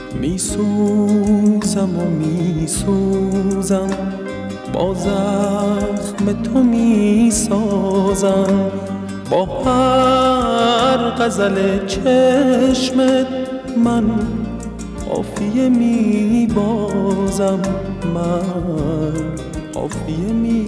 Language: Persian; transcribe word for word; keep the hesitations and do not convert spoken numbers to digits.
می سوزم و می سوزم، با زخم تو می سازم، با هر غزل چشمت من قافیه می بازم، من قافیه می